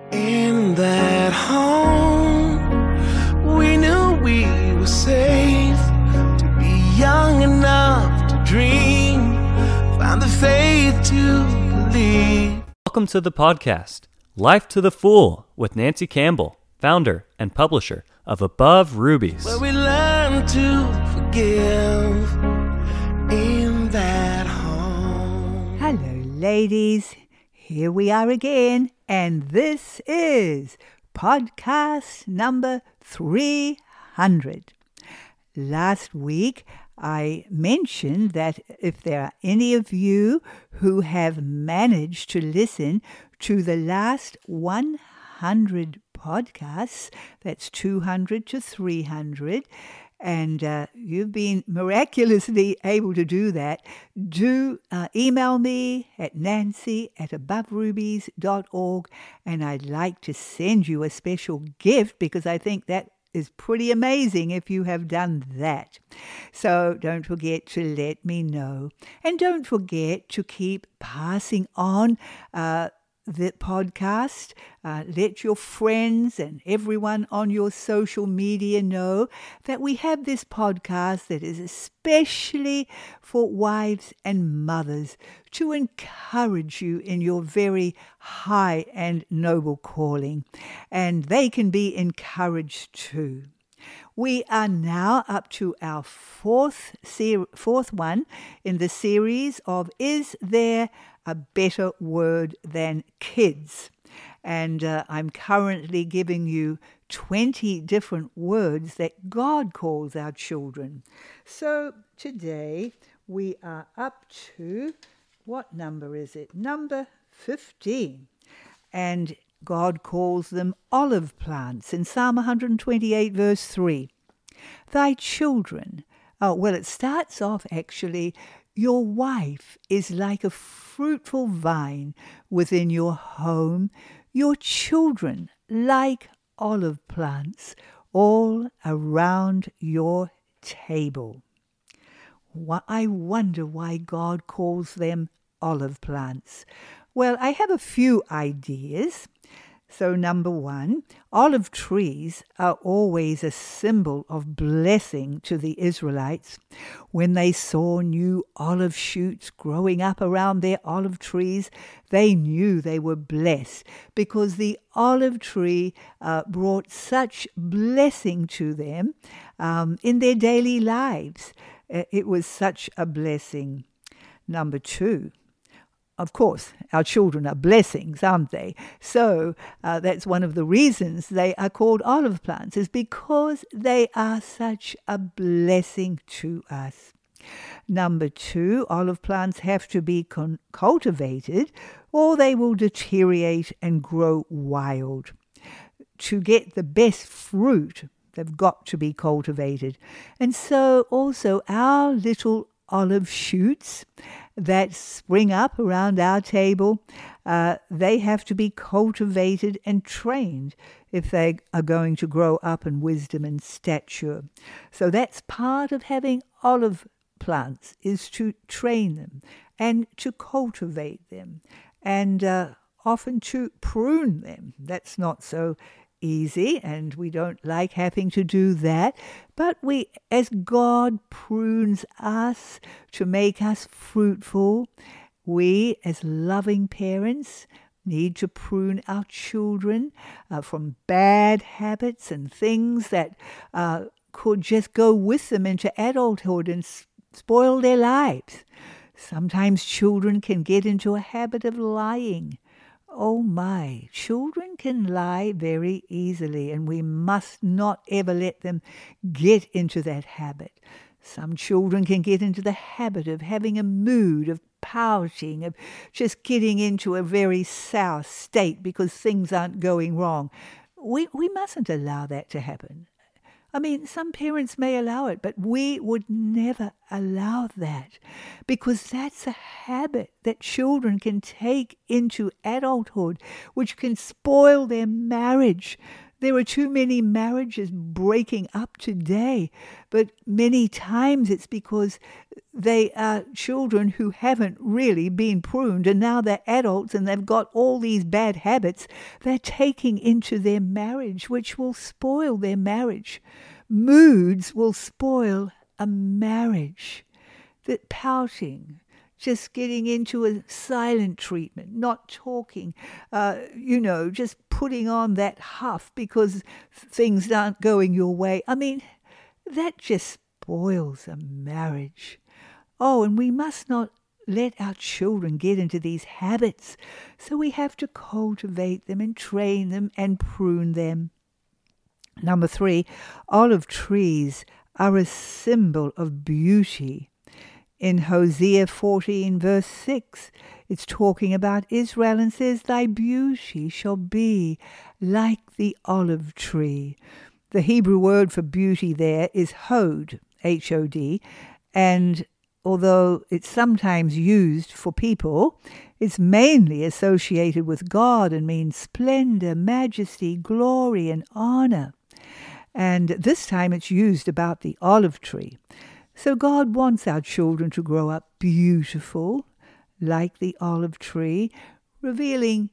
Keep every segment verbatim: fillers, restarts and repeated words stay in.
In that home, we knew we were safe to be young enough to dream, find the faith to believe. Welcome to the podcast, Life to the Full, with Nancy Campbell, founder and publisher of Above Rubies. Where we learn to forgive in that home. Hello, ladies. Here we are again, and this is podcast number three hundred. Last week, I mentioned that if there are any of you who have managed to listen to the last one hundred podcasts, that's two hundred to three hundred, and uh, you've been miraculously able to do that, do uh, email me at nancy at above rubies dot org, and I'd like to send you a special gift because I think that is pretty amazing if you have done that. So don't forget to let me know. And don't forget to keep passing on uh, the podcast. Uh, let your friends and everyone on your social media know that we have this podcast that is especially for wives and mothers to encourage you in your very high and noble calling. And they can be encouraged too. We are now up to our fourth ser- fourth one in the series of Is There a Better Word Than Kids? And uh, I'm currently giving you twenty different words that God calls our children. So today we are up to, what number is it? Number fifteen. And God calls them olive plants in Psalm one twenty-eight verse three. Thy children, oh, well, it starts off actually, your wife is like a fruitful vine within your home, your children like olive plants all around your table. I wonder why God calls them olive plants. Well, I have a few ideas. So number one, olive trees are always a symbol of blessing to the Israelites. When they saw new olive shoots growing up around their olive trees, they knew they were blessed because the olive tree uh, brought such blessing to them um, in their daily lives. Uh, it was such a blessing. Number two, of course, our children are blessings, aren't they? So uh, that's one of the reasons they are called olive plants, is because they are such a blessing to us. Number two, olive plants have to be con- cultivated or they will deteriorate and grow wild. To get the best fruit, they've got to be cultivated. And so also our little olive shoots that spring up around our table, uh, they have to be cultivated and trained if they are going to grow up in wisdom and stature. So that's part of having olive plants, is to train them and to cultivate them and uh, often to prune them. That's not so easy, and we don't like having to do that, but we, as God prunes us to make us fruitful, we as loving parents need to prune our children uh, from bad habits and things that uh, could just go with them into adulthood and s- spoil their lives. Sometimes children can get into a habit of lying. Oh my, children can lie very easily, and we must not ever let them get into that habit. Some children can get into the habit of having a mood, of pouting, of just getting into a very sour state because things aren't going wrong. We, we mustn't allow that to happen. I mean, some parents may allow it, but we would never allow that because that's a habit that children can take into adulthood, which can spoil their marriage. There are too many marriages breaking up today, but many times it's because they are children who haven't really been pruned, and now they're adults and they've got all these bad habits they're taking into their marriage, which will spoil their marriage. Moods will spoil a marriage. That pouting, just getting into a silent treatment, not talking, uh, you know, just putting on that huff because things aren't going your way. I mean, that just spoils a marriage. Oh, and we must not let our children get into these habits. So we have to cultivate them and train them and prune them. Number three, olive trees are a symbol of beauty. In Hosea fourteen, verse six, it's talking about Israel and says, "Thy beauty shall be like the olive tree." The Hebrew word for beauty there is hod, H O D, and although it's sometimes used for people, it's mainly associated with God and means splendor, majesty, glory, and honor. And this time it's used about the olive tree. So God wants our children to grow up beautiful, like the olive tree, revealing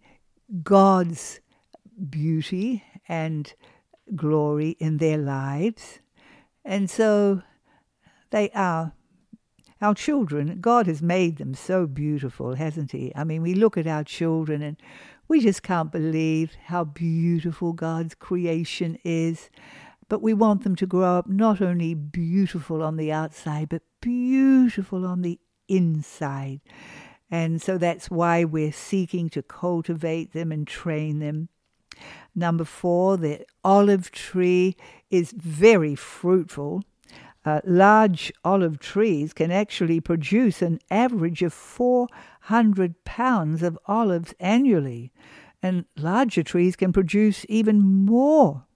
God's beauty and glory in their lives. And so they are our children. God has made them so beautiful, hasn't he? I mean, we look at our children and we just can't believe how beautiful God's creation is. But we want them to grow up not only beautiful on the outside, but beautiful on the inside. And so that's why we're seeking to cultivate them and train them. Number four, the olive tree is very fruitful. Uh, large olive trees can actually produce an average of four hundred pounds of olives annually. And larger trees can produce even more.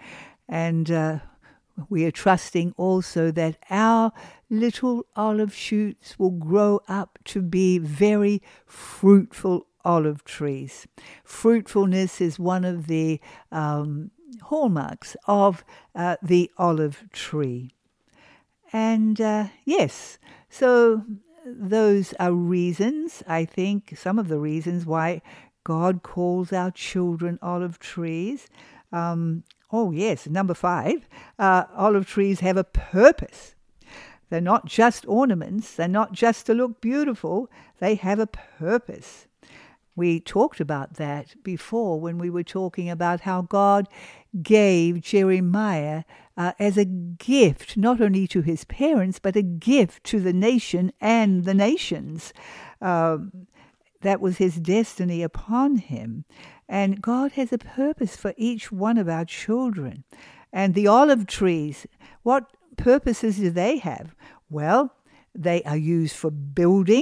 And uh, we are trusting also that our little olive shoots will grow up to be very fruitful olive trees. Fruitfulness is one of the um, hallmarks of uh, the olive tree. And uh, yes, so those are reasons, I think, some of the reasons why God calls our children olive trees. Um, oh, yes, number five, uh, olive trees have a purpose. They're not just ornaments. They're not just to look beautiful. They have a purpose. We talked about that before when we were talking about how God gave Jeremiah uh, as a gift, not only to his parents, but a gift to the nation and the nations. Um, that was his destiny upon him. And God has a purpose for each one of our children. And the olive trees, what purposes do they have? Well, they are used for building.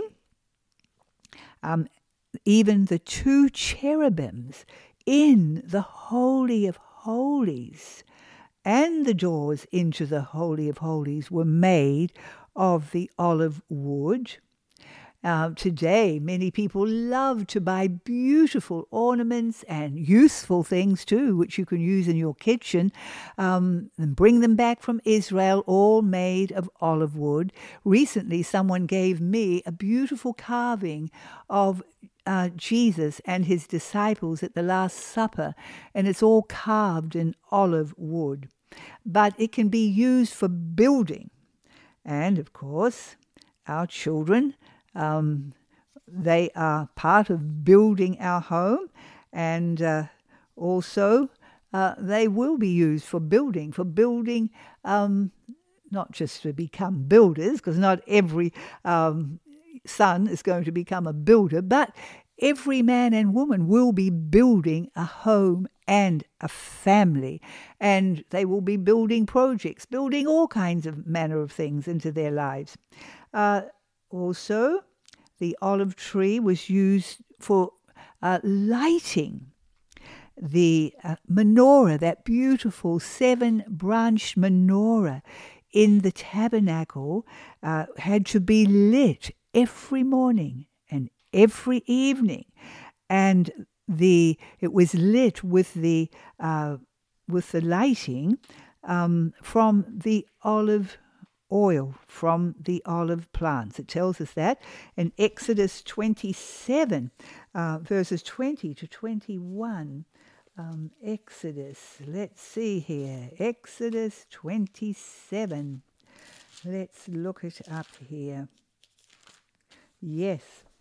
Um, even the two cherubims in the Holy of Holies and the doors into the Holy of Holies were made of the olive wood. Uh, today, many people love to buy beautiful ornaments and useful things too, which you can use in your kitchen, um, and bring them back from Israel, all made of olive wood. Recently, someone gave me a beautiful carving of uh, Jesus and his disciples at the Last Supper, and it's all carved in olive wood. But it can be used for building. And, of course, our children, Um, they are part of building our home, and uh, also uh, they will be used for building, for building, um, not just to become builders, because not every um, son is going to become a builder, but every man and woman will be building a home and a family, and they will be building projects, building all kinds of manner of things into their lives. Uh, Also, the olive tree was used for uh, lighting. The uh, menorah, that beautiful seven-branched menorah in the tabernacle, uh, had to be lit every morning and every evening. And the it was lit with the uh, with the lighting um, from the olive oil, from the olive plants. It tells us that in Exodus twenty-seven, uh, verses twenty to twenty-one. Um, Exodus, let's see here, Exodus twenty-seven. Let's look it up here. Yes.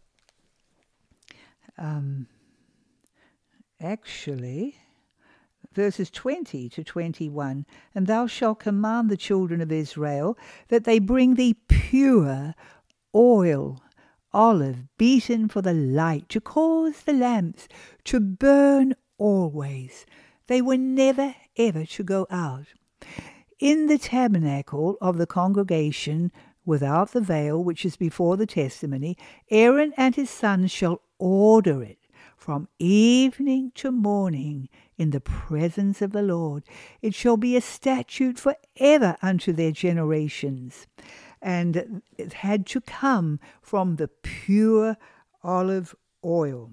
Um, actually, verses twenty to twenty-one, and thou shalt command the children of Israel that they bring thee pure oil, olive, beaten for the light, to cause the lamps to burn always. They were never ever to go out. In the tabernacle of the congregation, without the veil, which is before the testimony, Aaron and his sons shall order it from evening to morning in the presence of the Lord. It shall be a statute forever unto their generations. And it had to come from the pure olive oil.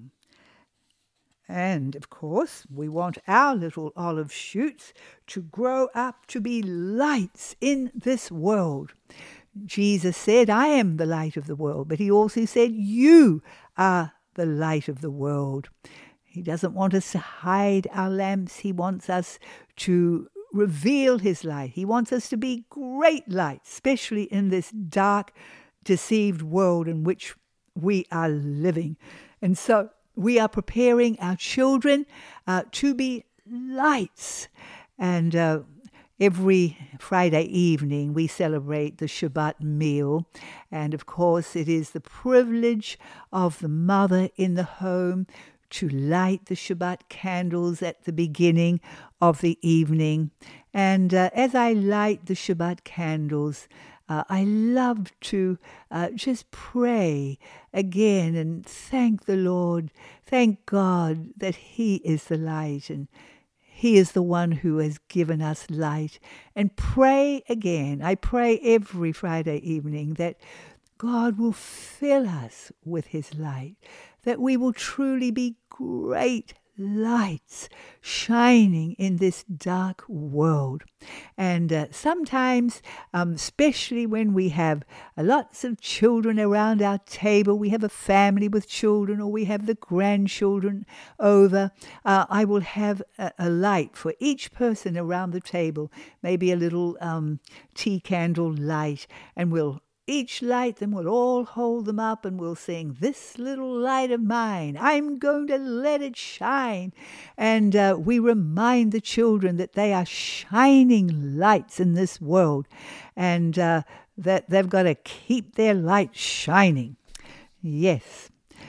And, of course, we want our little olive shoots to grow up to be lights in this world. Jesus said, I am the light of the world, but he also said, you are the light of the world. He doesn't want us to hide our lamps. He wants us to reveal his light. He wants us to be great lights, especially in this dark, deceived world in which we are living. And so we are preparing our children uh, to be lights. And uh, every Friday evening we celebrate the Shabbat meal. And of course it is the privilege of the mother in the home to light the Shabbat candles at the beginning of the evening. And uh, as I light the Shabbat candles, Uh, I love to uh, just pray again and thank the Lord, thank God that he is the light and he is the one who has given us light. And pray again. I pray every Friday evening that God will fill us with his light, that we will truly be great lights shining in this dark world. And uh, sometimes, um, especially when we have uh, lots of children around our table, we have a family with children or we have the grandchildren over, uh, I will have a, a light for each person around the table, maybe a little um, tea candle light, and we'll each light them, we'll all hold them up and we'll sing, this little light of mine, I'm going to let it shine. And uh, we remind the children that they are shining lights in this world and uh, that they've got to keep their light shining. Yes.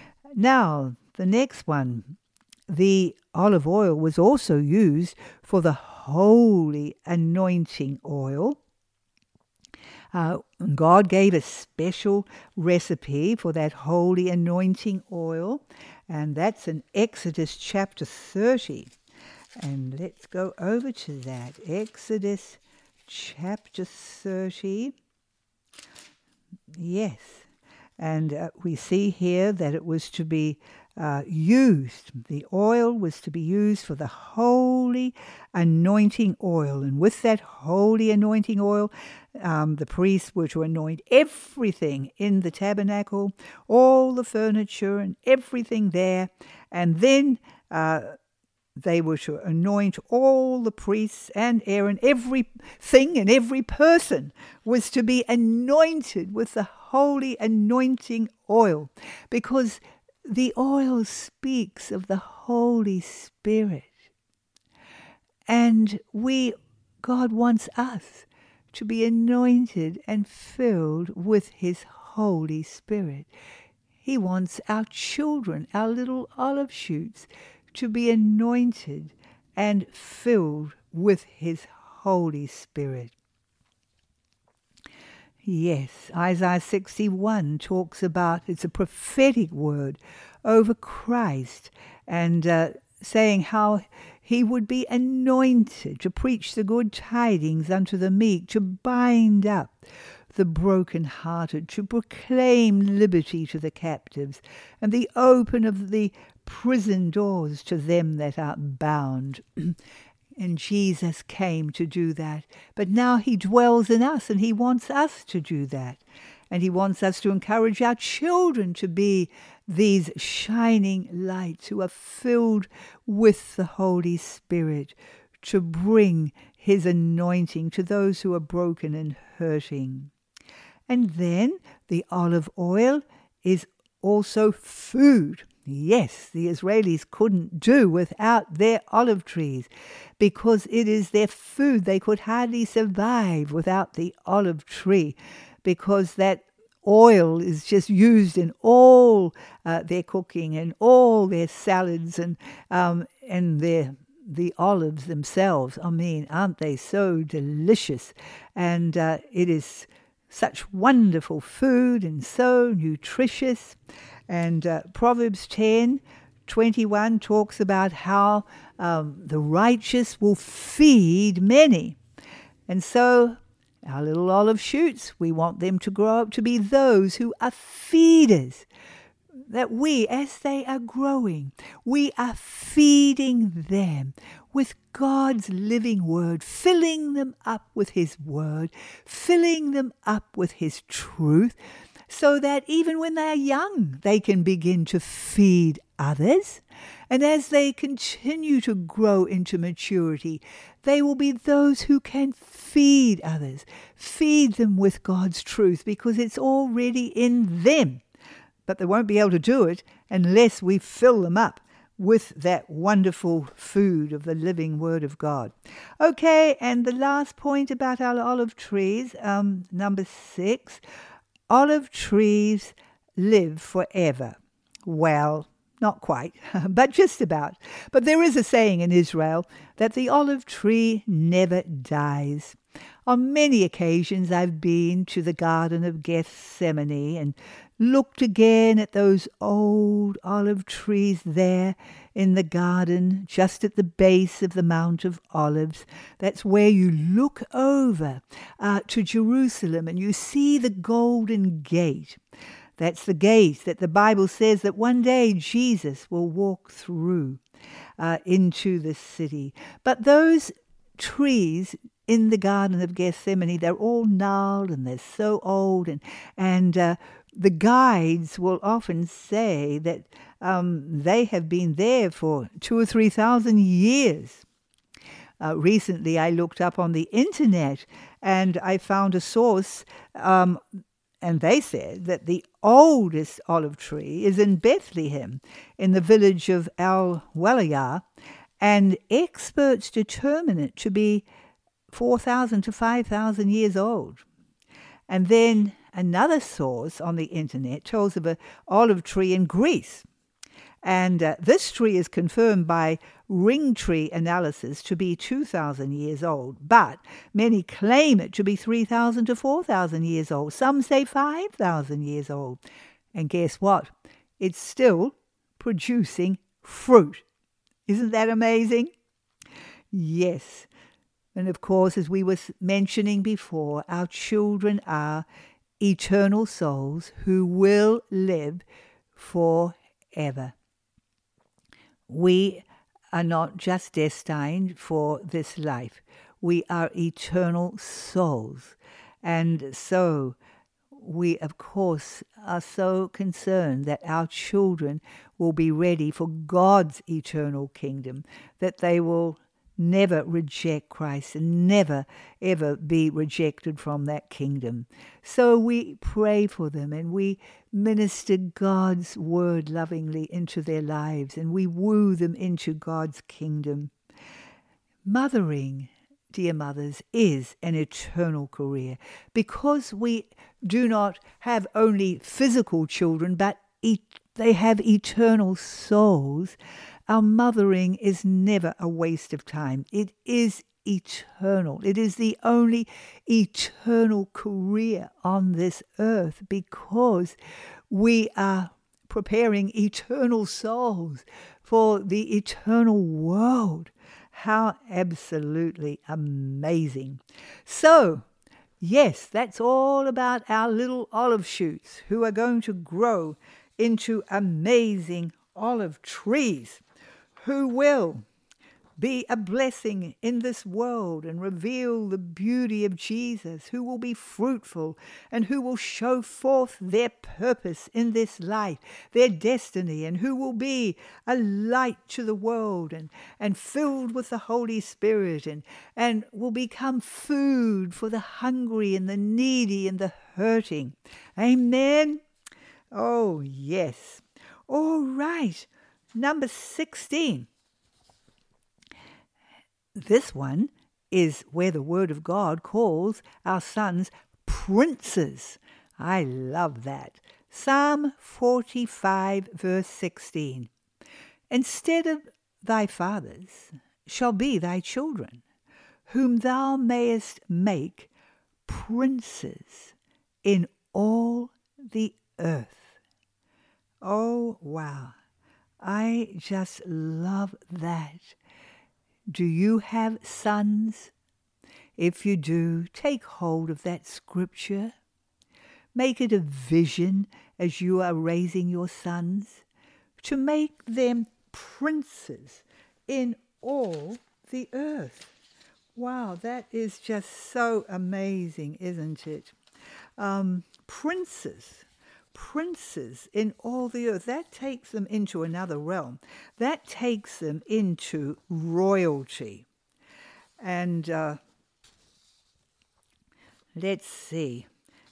Now, the next one, the olive oil was also used for the holy anointing oil. Uh, God gave a special recipe for that holy anointing oil, and that's in Exodus chapter thirty. And let's go over to that. Exodus chapter thirty. Yes. And uh, we see here that it was to be uh, used. The oil was to be used for the holy anointing oil. And with that holy anointing oil, um, the priests were to anoint everything in the tabernacle, all the furniture and everything there. And then uh, they were to anoint all the priests and Aaron. Everything and every person was to be anointed with the holy anointing oil, because the oil speaks of the Holy Spirit. And we, God wants us to be anointed and filled with his Holy Spirit. He wants our children, our little olive shoots, to be anointed and filled with his Holy Spirit. Yes, Isaiah sixty-one talks about, it's a prophetic word over Christ, and uh, saying how he would be anointed to preach the good tidings unto the meek, to bind up the brokenhearted, to proclaim liberty to the captives, and the open of the prison doors to them that are bound. And Jesus came to do that. But now he dwells in us, and he wants us to do that. And he wants us to encourage our children to be these shining lights who are filled with the Holy Spirit, to bring his anointing to those who are broken and hurting. And then the olive oil is also food. Yes, the Israelis couldn't do without their olive trees because it is their food. They could hardly survive without the olive tree because that oil is just used in all uh, their cooking and all their salads and um, and their the olives themselves. I mean, aren't they so delicious? And uh, it is such wonderful food and so nutritious. And uh, Proverbs ten twenty-one talks about how um, the righteous will feed many. And so our little olive shoots, we want them to grow up to be those who are feeders. That we, as they are growing, we are feeding them with God's living word, filling them up with his word, filling them up with his truth, so that even when they are young, they can begin to feed others. And as they continue to grow into maturity, they will be those who can feed others, feed them with God's truth, because it's already in them. But they won't be able to do it unless we fill them up with that wonderful food of the living word of God. Okay, and the last point about our olive trees, um, number six, olive trees live forever. Well, not quite, but just about. But there is a saying in Israel that the olive tree never dies. On many occasions I've been to the Garden of Gethsemane and looked again at those old olive trees there in the garden, just at the base of the Mount of Olives. That's where you look over uh, to Jerusalem and you see the Golden Gate. That's the gate that the Bible says that one day Jesus will walk through uh, into the city. But those trees in the Garden of Gethsemane, they're all gnarled and they're so old, and and uh, the guides will often say that um, they have been there for two or three thousand years. Uh, recently, I looked up on the internet and I found a source, um, and they said that the oldest olive tree is in Bethlehem, in the village of Al-Waliyah, and experts determine it to be four thousand to five thousand years old. And then another source on the internet tells of an olive tree in Greece. And uh, this tree is confirmed by ring tree analysis to be two thousand years old. But many claim it to be three thousand to four thousand years old. Some say five thousand years old. And guess what? It's still producing fruit. Isn't that amazing? Yes. And of course, as we were mentioning before, our children are eternal souls who will live forever. We are not just destined for this life. We are eternal souls. And so we, of course, are so concerned that our children will be ready for God's eternal kingdom, that they will never reject Christ and never, ever be rejected from that kingdom. So we pray for them and we minister God's word lovingly into their lives and we woo them into God's kingdom. Mothering, dear mothers, is an eternal career because we do not have only physical children, but e- they have eternal souls. Our mothering is never a waste of time. It is eternal. It is the only eternal career on this earth because we are preparing eternal souls for the eternal world. How absolutely amazing. So, yes, that's all about our little olive shoots who are going to grow into amazing olive trees, who will be a blessing in this world and reveal the beauty of Jesus, who will be fruitful and who will show forth their purpose in this life, their destiny, and who will be a light to the world and, and filled with the Holy Spirit and, and will become food for the hungry and the needy and the hurting. Amen. Oh, yes. All right. Number sixteen. This one is where the Word of God calls our sons princes. I love that. Psalm forty-five, verse sixteen. Instead of thy fathers shall be thy children, whom thou mayest make princes in all the earth. Oh, wow. I just love that. Do you have sons? If you do, take hold of that scripture. Make it a vision as you are raising your sons, to make them princes in all the earth. Wow, that is just so amazing, isn't it? Um, princes. Princes in all the earth. That takes them into another realm. That takes them into royalty. And uh, let's see.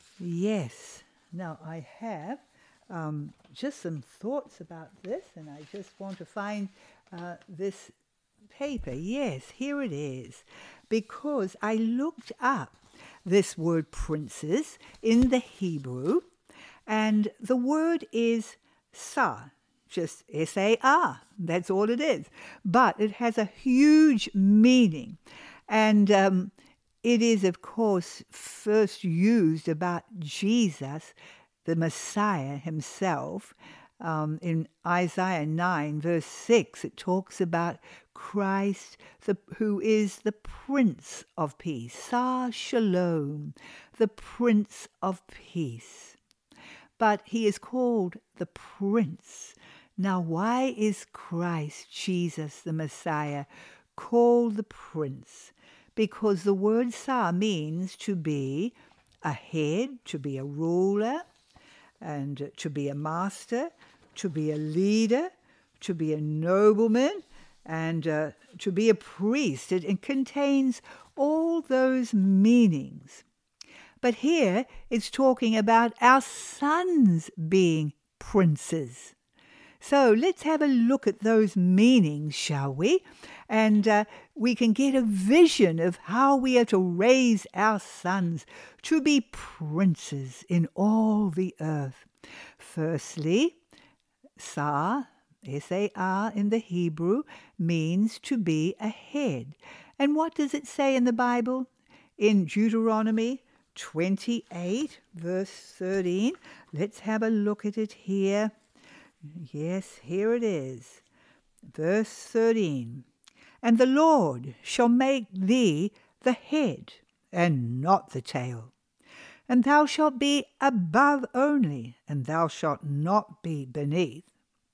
Yes. Now I have um, just some thoughts about this, and I just want to find uh, this paper. Yes, here it is. Because I looked up this word princes in the Hebrew. And the word is sar, just S A R. That's all it is. But it has a huge meaning. And um, it is, of course, first used about Jesus, the Messiah himself. Um, in Isaiah nine, verse six, it talks about Christ, the, who is the Prince of Peace. Sar Shalom, the Prince of Peace. But he is called the Prince. Now, why is Christ, Jesus, the Messiah, called the Prince? Because the word Sar means to be a head, to be a ruler, and to be a master, to be a leader, to be a nobleman, and uh, to be a priest. It, it contains all those meanings. But here it's talking about our sons being princes. So let's have a look at those meanings, shall we? And uh, we can get a vision of how we are to raise our sons to be princes in all the earth. Firstly, Sar, S A R in the Hebrew, means to be a head. And what does it say in the Bible? In Deuteronomy twenty-eight, verse thirteen. Let's have a look at it here. Yes, here it is. Verse thirteen. And the Lord shall make thee the head, and not the tail. And thou shalt be above only, and thou shalt not be beneath.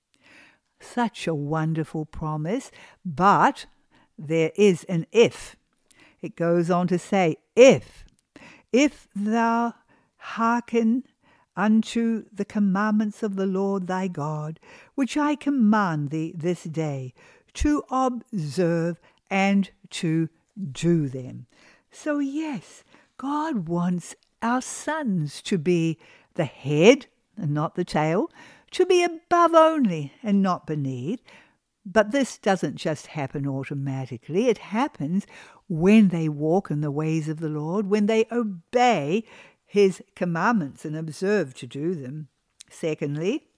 Such a wonderful promise, but there is an if. It goes on to say, if. If thou hearken unto the commandments of the Lord thy God, which I command thee this day, to observe and to do them. So yes, God wants our sons to be the head and not the tail, to be above only and not beneath. But this doesn't just happen automatically. It happens when they walk in the ways of the Lord, when they obey his commandments and observe to do them. Secondly,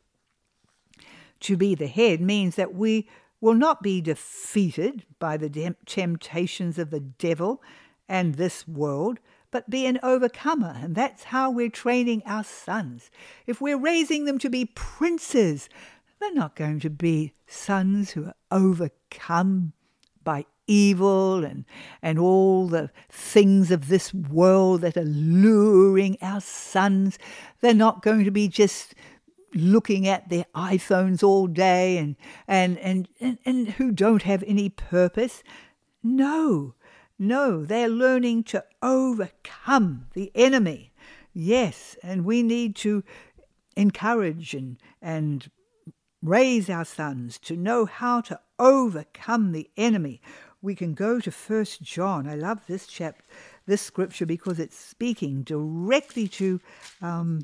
to be the head means that we will not be defeated by the temptations of the devil and this world, but be an overcomer. And that's how we're training our sons. If we're raising them to be princes, they're not going to be sons who are overcome by evil and, and all the things of this world that are luring our sons. They're not going to be just looking at their iPhones all day and, and, and, and, and who don't have any purpose. No, no, they're learning to overcome the enemy. Yes, and we need to encourage and, and raise our sons to know how to overcome the enemy. We can go to First John. I love this chap, this scripture, because it's speaking directly to um,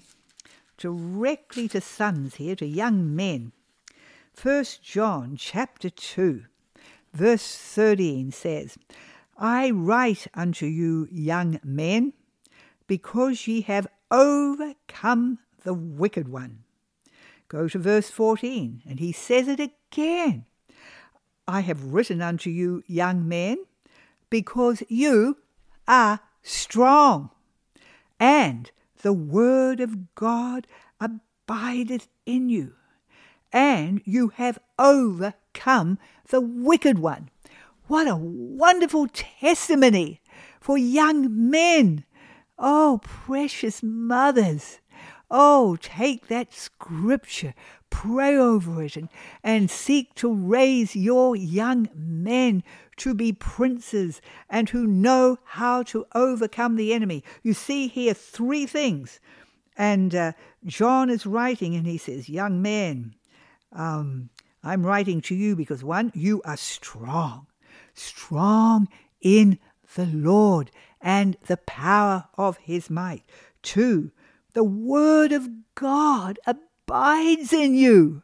directly to sons here, to young men. First John chapter two, verse thirteen says, I write unto you, young men, because ye have overcome the wicked one. Go to verse fourteen, and he says it again. I have written unto you, young men, because you are strong, and the word of God abideth in you, and you have overcome the wicked one. What a wonderful testimony for young men. Oh, precious mothers. Oh, take that scripture, pray over it, and, and seek to raise your young men to be princes and who know how to overcome the enemy. You see here three things. And uh, John is writing and he says, young men, um, I'm writing to you because, one, you are strong, strong in the Lord and the power of his might. Two, the word of God abides in you.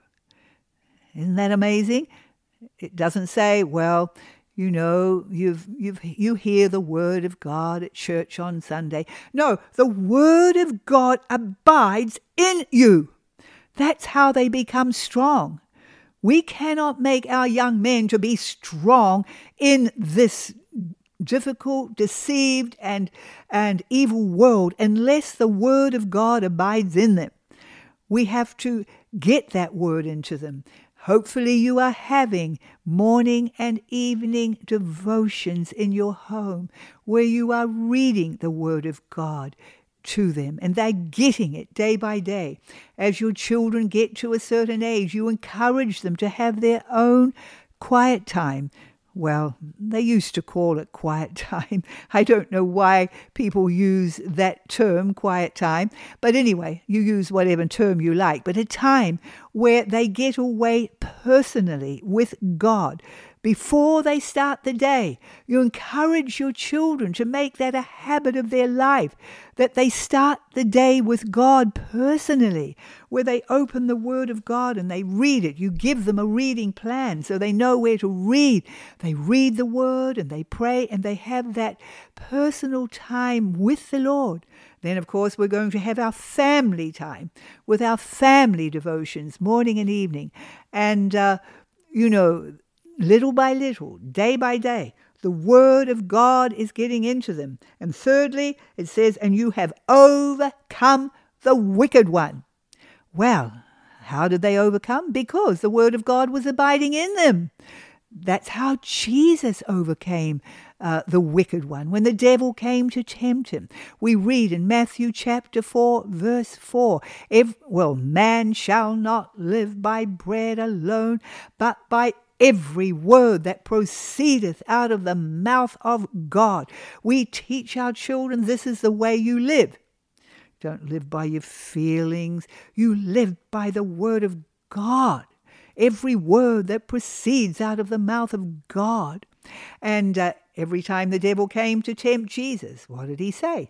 Isn't that amazing? It doesn't say, well, you know, you've you've you hear the word of God at church on Sunday. No, the word of God abides in you. That's how they become strong. We cannot make our young men to be strong in this difficult, deceived, and, and evil world unless the word of God abides in them. We have to get that word into them. Hopefully you are having morning and evening devotions in your home where you are reading the word of God to them and they're getting it day by day. As your children get to a certain age, you encourage them to have their own quiet time. Well, they used to call it quiet time. I don't know why people use that term, quiet time. But anyway, you use whatever term you like. But a time where they get away personally with God before they start the day. You encourage your children to make that a habit of their life, that they start the day with God personally, where they open the Word of God and they read it. You give them a reading plan so they know where to read. They read the Word and they pray and they have that personal time with the Lord. Then, of course, we're going to have our family time with our family devotions, morning and evening. And, uh, you know, little by little, day by day, the word of God is getting into them. And thirdly, it says, and you have overcome the wicked one. Well, how did they overcome? Because the word of God was abiding in them. That's how Jesus overcame uh, the wicked one when the devil came to tempt him. We read in Matthew chapter four, verse four, if, well, man shall not live by bread alone, but by every word that proceedeth out of the mouth of God. We teach our children this is the way you live. Don't live by your feelings. You live by the word of God. Every word that proceeds out of the mouth of God. And uh, every time the devil came to tempt Jesus, what did he say?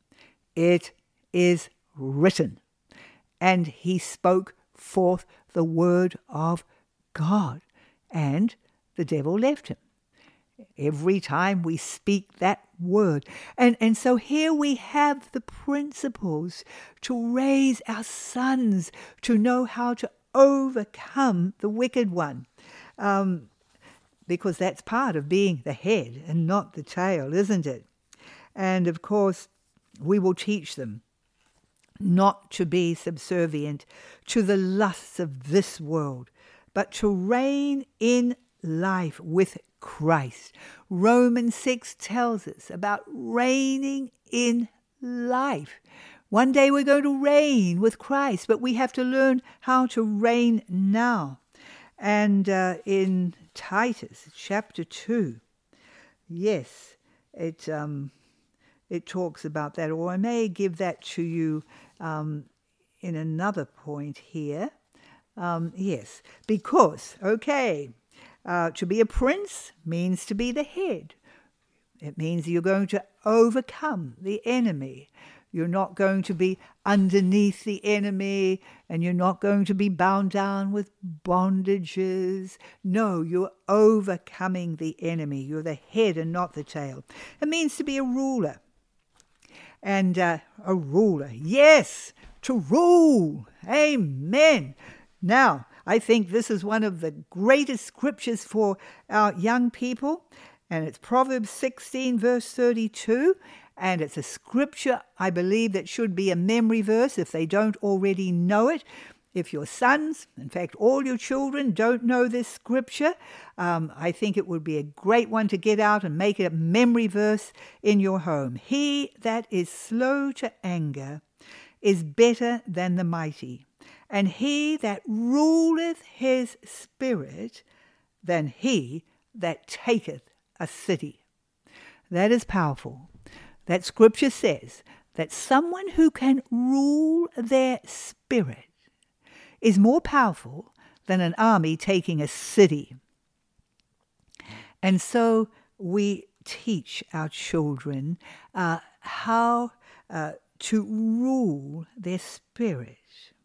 It is written. And he spoke forth the word of God. And the devil left him. Every time we speak that word. And, and so here we have the principles to raise our sons to know how to overcome the wicked one. Um, because that's part of being the head and not the tail, isn't it? And of course, we will teach them not to be subservient to the lusts of this world, but to reign in life with Christ. Romans six tells us about reigning in life. One day we're going to reign with Christ, but we have to learn how to reign now. And uh, in Titus chapter two, yes, it um, it talks about that, or I may give that to you um, in another point here. Um, yes, because, okay, uh, to be a prince means to be the head. It means you're going to overcome the enemy. You're not going to be underneath the enemy, and you're not going to be bound down with bondages. No, you're overcoming the enemy. You're the head and not the tail. It means to be a ruler. And uh, a ruler, yes, to rule. Amen. Now, I think this is one of the greatest scriptures for our young people, and it's Proverbs sixteen, verse thirty-two. And it's a scripture, I believe, that should be a memory verse if they don't already know it. If your sons, in fact, all your children don't know this scripture, um, I think it would be a great one to get out and make it a memory verse in your home. He that is slow to anger is better than the mighty, and he that ruleth his spirit than he that taketh a city. That is powerful. That scripture says that someone who can rule their spirit is more powerful than an army taking a city. And so we teach our children uh, how uh, to rule their spirit.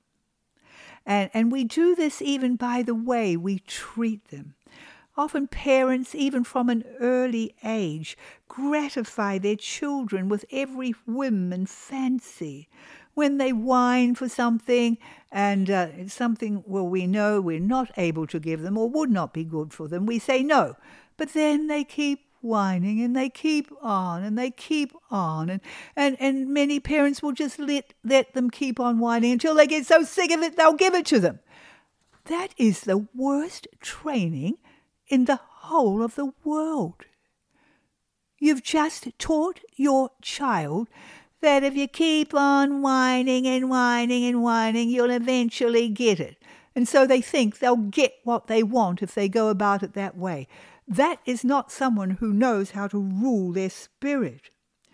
And, and we do this even by the way we treat them. Often parents, even from an early age, gratify their children with every whim and fancy. When they whine for something, and uh, it's something, well, we know we're not able to give them or would not be good for them, we say no. But then they keep whining, and they keep on, and they keep on. And, and, and many parents will just let, let them keep on whining until they get so sick of it, they'll give it to them. That is the worst training in the whole of the world. You've just taught your child that if you keep on whining and whining and whining, you'll eventually get it. And so they think they'll get what they want if they go about it that way. That is not someone who knows how to rule their spirit.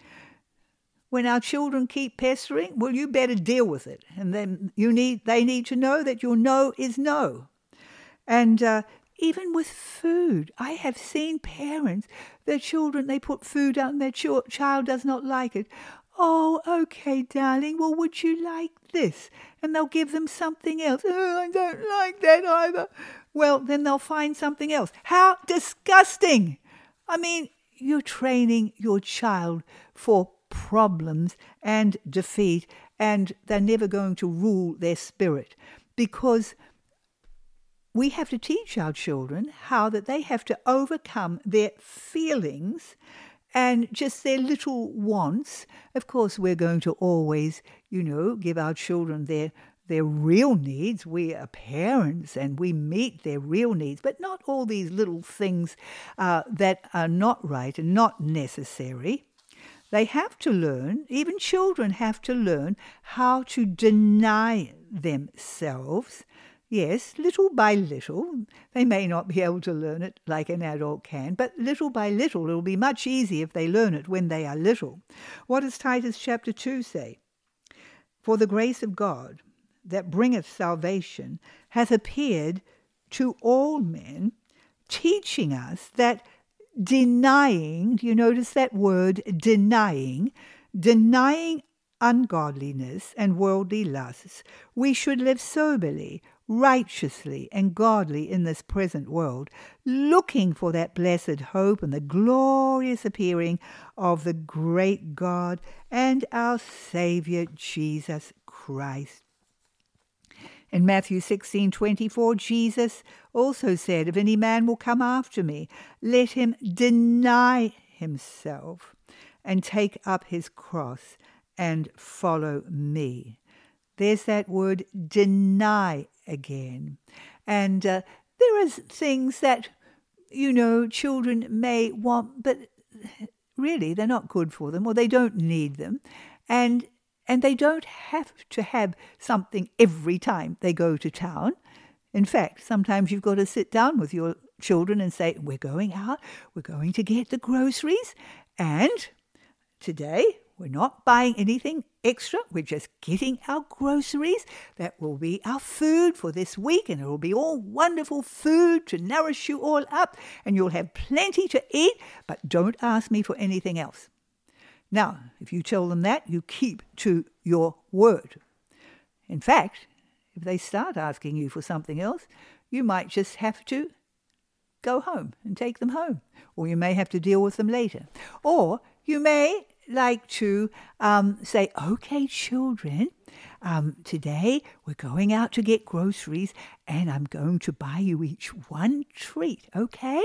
When our children keep pestering, well, you better deal with it. And then you need, they need to know that your no is no. And uh, even with food, I have seen parents, their children, they put food out and their ch- child does not like it. Oh, okay, darling, well, would you like this? And they'll give them something else. Oh, I don't like that either. Well, then they'll find something else. How disgusting! I mean, you're training your child for problems and defeat, and they're never going to rule their spirit, because we have to teach our children how that they have to overcome their feelings and just their little wants. Of course, we're going to always, you know, give our children their their real needs. We are parents and we meet their real needs, but not all these little things uh, that are not right and not necessary. They have to learn, even children have to learn how to deny themselves. Yes, little by little. They may not be able to learn it like an adult can, but little by little. It'll be much easier if they learn it when they are little. What does Titus chapter two say? For the grace of God that bringeth salvation hath appeared to all men, teaching us that denying, do you notice that word, denying, denying ungodliness and worldly lusts, we should live soberly, righteously, and godly in this present world, looking for that blessed hope and the glorious appearing of the great God and our Saviour Jesus Christ. In Matthew sixteen twenty-four, Jesus also said, if any man will come after me, let him deny himself and take up his cross and follow me. There's that word deny again. And uh, there are things that, you know, children may want, but really they're not good for them, or they don't need them. And And they don't have to have something every time they go to town. In fact, sometimes you've got to sit down with your children and say, we're going out, we're going to get the groceries, and today we're not buying anything extra, we're just getting our groceries. That will be our food for this week, and it will be all wonderful food to nourish you all up, and you'll have plenty to eat, but don't ask me for anything else. Now, if you tell them that, you keep to your word. In fact, if they start asking you for something else, you might just have to go home and take them home. Or you may have to deal with them later. Or you may like to um, say, okay, children, um, today we're going out to get groceries and I'm going to buy you each one treat, okay?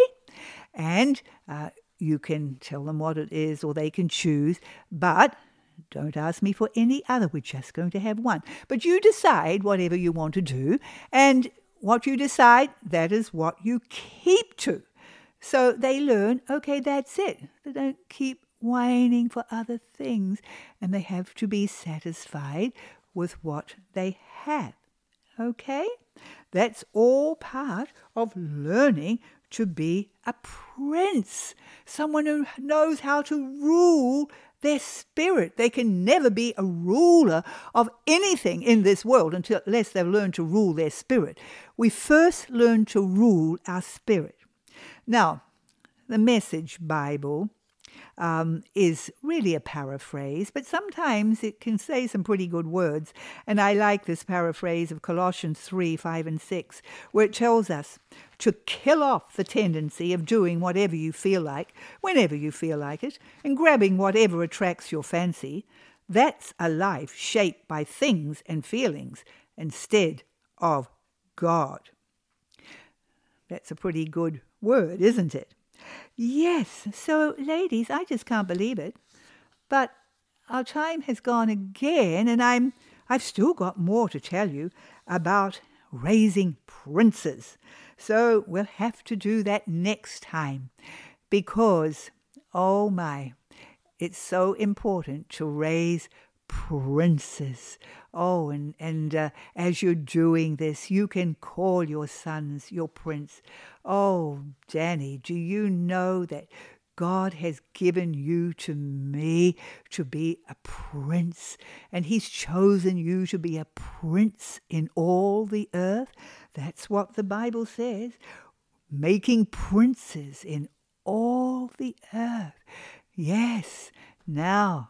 And uh, you can tell them what it is or they can choose, but don't ask me for any other. We're just going to have one. But you decide whatever you want to do, and what you decide, that is what you keep to. So they learn, okay, that's it. They don't keep whining for other things, and they have to be satisfied with what they have. Okay? That's all part of learning to be a prince, someone who knows how to rule their spirit. They can never be a ruler of anything in this world until, unless they've learned to rule their spirit. We first learn to rule our spirit. Now, the Message Bible um, is really a paraphrase, but sometimes it can say some pretty good words. And I like this paraphrase of Colossians three, five and six, where it tells us to kill off the tendency of doing whatever you feel like, whenever you feel like it, and grabbing whatever attracts your fancy. That's a life shaped by things and feelings instead of God. That's a pretty good word, isn't it? Yes, so ladies, I just can't believe it. But our time has gone again, and I'm, I've still got more to tell you about raising princes. So we'll have to do that next time because, oh my, it's so important to raise princes. Oh, and, and uh, as you're doing this, you can call your sons your prince. Oh, Danny, do you know that God has given you to me to be a prince, and he's chosen you to be a prince in all the earth? That's what the Bible says, making princes in all the earth. Yes. Now,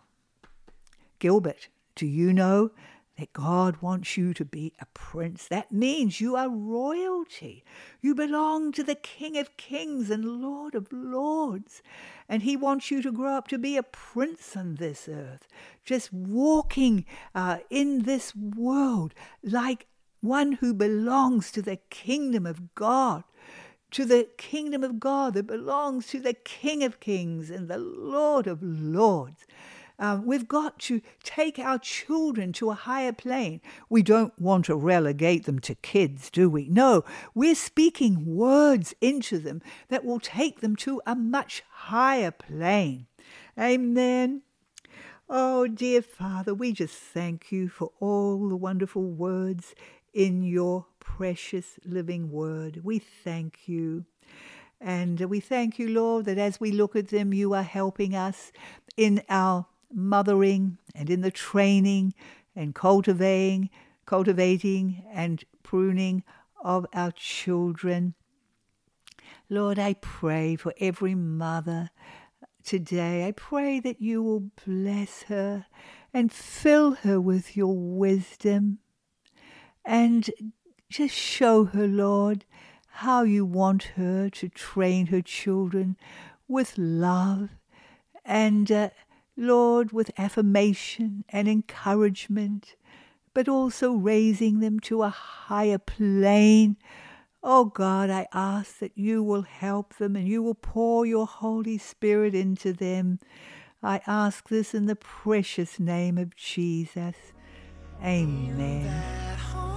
Gilbert, do you know that God wants you to be a prince? That means you are royalty. You belong to the King of Kings and Lord of Lords. And he wants you to grow up to be a prince on this earth, just walking uh, in this world like one who belongs to the kingdom of God, to the kingdom of God that belongs to the King of Kings and the Lord of Lords. Um, we've got to take our children to a higher plane. We don't want to relegate them to kids, do we? No, we're speaking words into them that will take them to a much higher plane. Amen. Oh, dear Father, we just thank you for all the wonderful words in your precious living word. We thank you. And we thank you, Lord, that as we look at them, you are helping us in our mothering and in the training and cultivating, cultivating and pruning of our children. Lord, I pray for every mother today. I pray that you will bless her and fill her with your wisdom and just show her, Lord, how you want her to train her children with love and uh, Lord, with affirmation and encouragement, but also raising them to a higher plane. Oh God, I ask that you will help them and you will pour your Holy Spirit into them. I ask this in the precious name of Jesus. Amen.